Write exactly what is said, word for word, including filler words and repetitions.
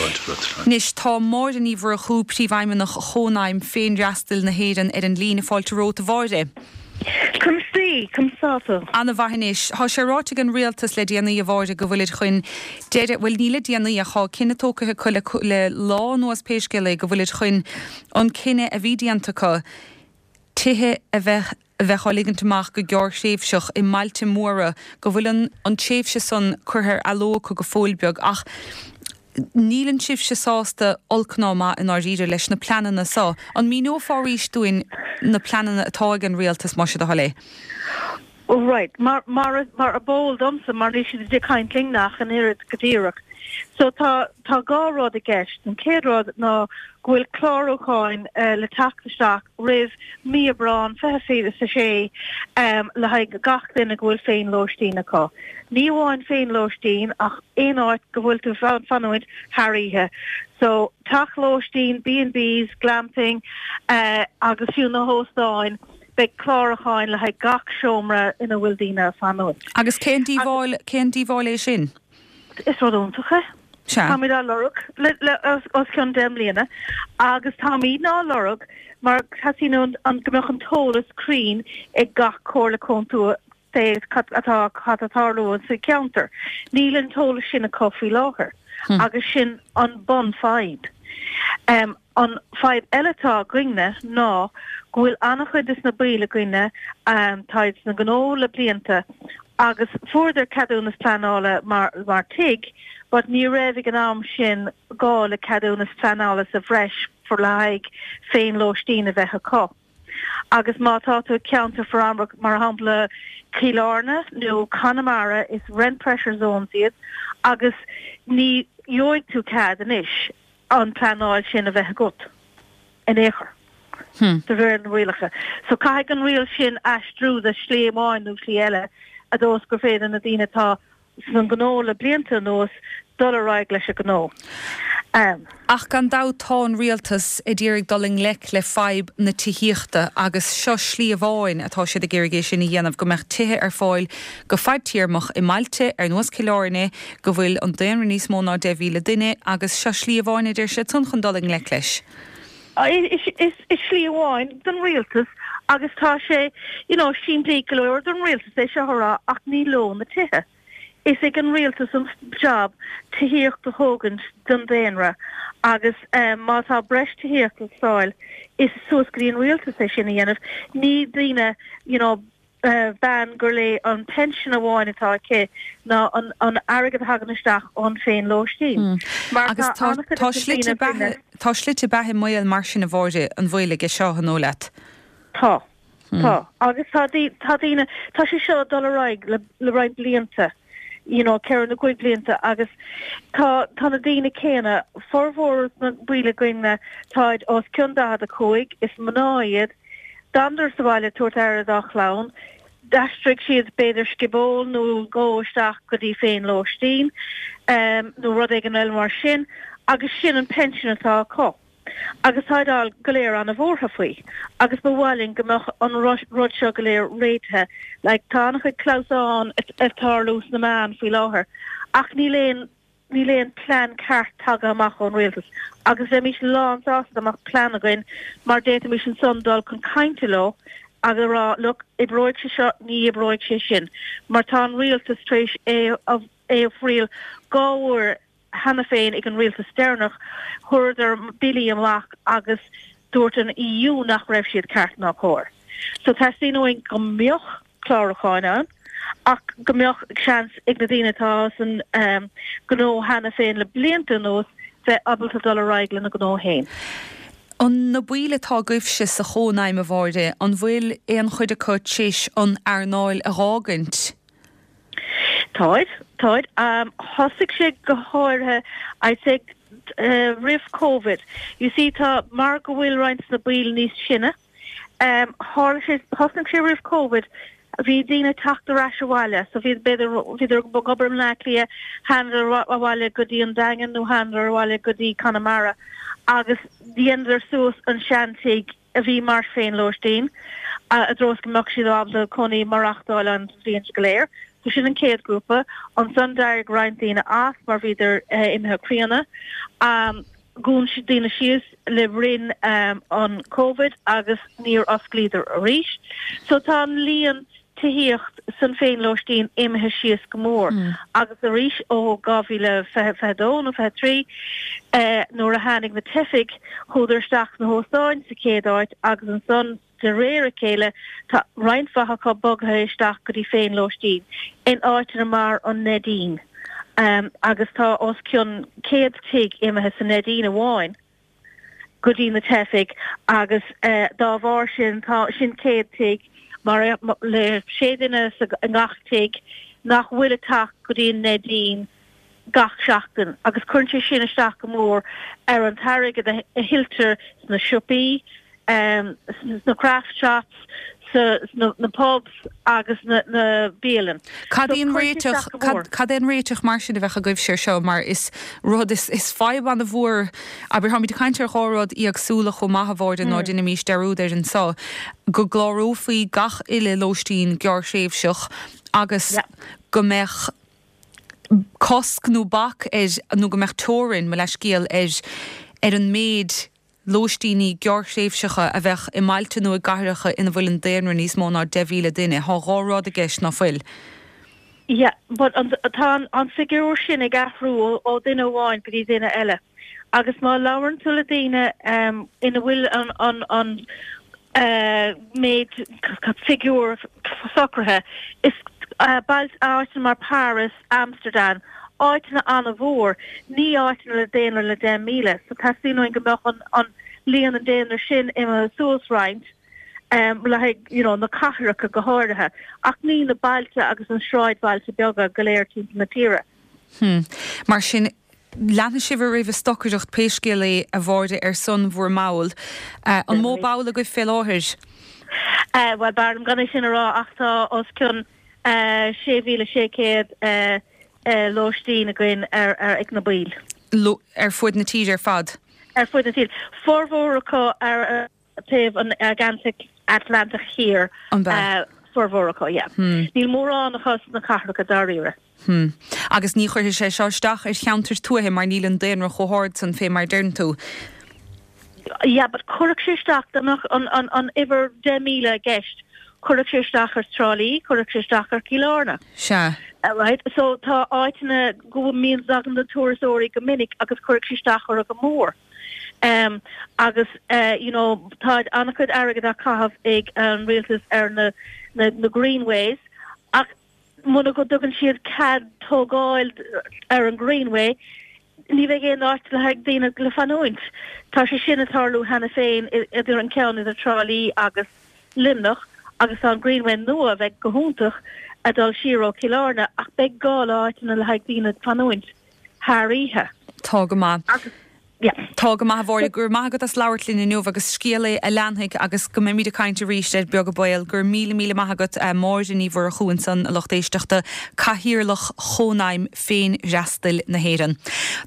Nis tá mór an íomhar a chúb tí bhaimime nach chónaim féin reastal na héan ar an lína fáilte róta bháide. Cum sí, cum sáta. Anna bhahanis, há sé ráte an rialtas le déanaí a bháide go bhfuil chuin déidir bhfuil níle déanaí a chá cinenne tócathe chuile le lá nuas péisceile go bhfuil chuin an cinenne a bhí déantacha tithe a bheith a bheith ligantach go geor séifseach i mailte móra go bhfuil an séifse san chuthir aló go go fóilbeag ach nílann sibh se sásta olcnáma in áíidir leis na planana sá. An mí nó fáríéis dúin na planana atá an rialtas mar se a halé. Oh, right, mar mar mar a bóil domsa mar ní si de caintling nach an irid godíireach. So tá tá gárád a gceist an céadrád ná ghfuil chlárócháin uh, le tactasteach rih mí a brán fe féad sa sé um, le haig gach din a ghfuil féin lóistín aá. Ní bháin féin lóistín ach éon áit go bhfuil tú fan fanúid hairíthe. So tach lóistín, B and Bs, glamping uh, agus fiú na hóstáin be chlárócháin le haig gach seomra ina bhfuil dína fanúid. Agus cén díháil cén díháil é sin? Is wat ontuige. Tá mí á lorug os cean demlíana agus tá mí ná lorug mar hasí an gomach an tólas crín ag gach cóla conú té atá chatatáló sa counter. Níl an tóla sin a cofií láthair agus sin an bon fáid. Um, an fáid eiletá grinne ná gohfuil annachchuid is na bríle grinne um, táid na gnóla blianta agus further cadúnas planála mar, mar tig, but ní raibh an am sin gála cadúnas planála sa bhreis for laig féin lóistín a bheitcha có. Agus má tátu counter for amra mar hapla Killarna nó Connemara is rent pressure zones iad, agus ní joig tú cad an ish an planáil sin a bheitcha gut in éair. Hmm. De bhir an rialacha. So caiig an rial sin astrú a sléamáin nó slí eile a dós gur féad na dtíine tá san gnóla blianta nós dul raig leis a gnó. Um, Ach gan dátá rialtas i ddírig doling lec le feib na tííochta agus seo slí a bháin atá siad a ggéirigéis sin i dhéanamh go meach tithe ar fáil go feibtíarmach i Mailte ar nuas Killarne go bhfuil an déanra níos mó ná de bhíle duine agus seo slí a bháin idir se tun chun doling lec leis. Is is is slí a bháin den rialtas agus tá sé, you know, sin blícolóir den rialtas é se thorá ach ní ló na tithe. Is ag an rialtas an job tííocht a hógant den déanra agus um, má tá breis tííocht an sáil is suasgríon rialtas é sin a dhéanamh ní dtíine, you know, uh, ban gur le an pension a bháin atá cé ná an, an agad haganisteach an féin lóistín. Mm. Agus tá slite bethe muil mar sin a bháide an bhfuile ge seo an ólet. Tá. Tá. Agus tá díine tá sé seo dul raig le, le raig blianta. You know, cean na cuig blianta agus tá tá na dína céine forhór na bhuiile goine táid os ciundad a chuig is mnáiad dandar sa bhaile tuairt air a chlán dastric siad beidir sciból nó ggóisteach go dtí féin lóistín um, nó rud ag an eile mar sin agus sin an pension atá có. Agus haidal goléir an a bhórtha faoi. Agus bhhailin gomach an rud seo goléir réithe, le tánach chuid cláusán atá lús na man faoi láthair. Ach ní léon ní léon plan ceart tag amach an rialtas. Agus é mis lán sásta amach plan again mar déta mis an sundal chun cainte lá agus rá look i bróid sé seo ní i bróid sé sin. Mar tá an rialtas tréis é a phríal gáhar hanna féin ag an rialtas sternach chuidir bilí amach agus dúirt an E U nach raibh siad ceart nach chóir. So tá síóin go mbeoch chláiricháin an ach go mbeoch seans ag na dtínatá san um, gnó hanna féin le blianta nós bheith abalta dul a raiglan na gnó héin. An na bhuiile tá goibhse sa chónaim a bháide an bhfuil éon chuid a chuid síos an airnáil a rágant. Táid, táid. Um, Thosig sé go háirthe, I think, uh, rih COVID. You see, tá mar go bhfuil roinnt na bhuiil níos sinne. Um, Thosig sé rih COVID, bhí dína teachtar ras a bhaile, so bhí beidir gobar na lia handar a bhaile go dtí an dagan nó handar a bhaile go dtí Connemara. Agus díanidir suas an seantaigh a bhí mar féin lóistín, a dros gomach siad ábla conaí marachtáil an bhíon go léir. go sin an céad grúpa an san dair grindína as mar viidir uh, imhe críanna. Um, Gún si dína sios le rin um, an COVID agus níor osglíidir a ríis. So tá líon tuíocht san féin loistín imhe sios gomór. Mm. Agus a ríis ó gáhíle fedón ó fe trí uh, nóair a hánig na tifiig chuidir staach na hóstáin sa céadáit agus an son de réir a céile tá reinfacha cá bogtha isteach go dtí féin loistín in áitina mar an Nadine. Um, agus tá os cion céad tig imethe san Nadine amháin go dtí na tifiig agus uh, dá bhar sin tá sin céad tig mar le séidirna a ngach tig nach bhfuil taach go dtí Nadine gach seachtain agus chuintse sin isteach go mór ar an tairg a hilter na siopí um, na craft shops so, na, na pubs agus na, na bélan. Cadíon réiteach mar sin a bheitcha goibh sér seo mar is rud is, is feib an a bhór aber ha mí de caiintear chórád í agsúla chu maithbhórd an náidir na mís deúd ar an sá go glárófaí gach ile lóistín gear séimhseach agus yeah. go mbeadh cosc nó bach is nó go mbeadh tórin me leis cíal is ar an méid lóistíní gear séimhseacha a bheith i mailte nó a gaireacha ina bhfuil an déanra níos mó ná de mhíle duine há ghárád a gceist ná fuil. Ja, but tá an figurúir sin ag gahrú ó duine bháin go dtí duine eile. Agus má labharann tula daoine um, ina bhfuil an, an, an uh, méid figúr socrathe is uh, bailt áitina mar Paris, Amsterdam, áitina an a bhór, ní áitina le déanaar le den míle. So tá sínoin go mbeadh an, an líon an déanaar sin ima suasráint um, le you know, na cathracha go háirithe. Ach ní na bailte agus an sráid bailte beaga go léir timp na tíre. Hmm. Mar sin leanna sibh rih stocairteach péiscéala a bhórde ar son bhór máil. Uh, an mó bála go fé láthir? Uh, well, bar am ganna sin ará ach tá os cion uh, sé mhíle sé céad uh, uh, lóistín a gin ar, ar ag na bíl. Lo, ar fuid na tíd ar fad? Ar fuid na tíd. Formhóracha ar uh, taobh an Atlantic Atlantic here. An uh, Formhóracha, yeah. Hmm. Níl mór an achas na cathracha daríire. Hmm. Agus ní chuir sé seisteach ar cheantar tuathe mar níl an déanra chomhard san fé mar dearn tú. Yeah, but chuirc sé isteach an, an, an iver de míle gceist. Chuirc sé isteach ar Strálí, chuirc sé isteach ar Killarna. Se. Uh, right, so tá áitina go míon agan na tuairisóirí go minic agus chuirc sé isteach ar go mór. Um, agus, uh, you know, táid annachcuid agad a cahabh ag an rialtas ar na, na, na Greenways, ach muna go dugan siad cad tógáil ar an Greenway, ní bheith géan áit le haag daine le fanúint. Tá sé sin atharlú hena féin idir an ceann idir Trálí agus Limnach, agus an Greenway nua bheith go húntaach a dal síró Killarna, ach beag gáil áitina le haag daine fanúint. Tháríthe. Tá go má. Yeah. Tá go maith bhórla gur maith as leabhartlín inniuh agus scéala a leanthaigh agus go mé míad a caiinte ríiste beag go bail gur míle míle maithagat a mórdin í bhar a chuin san a lochtéisteachta caithíirlach chónaim féin reastal na héireann.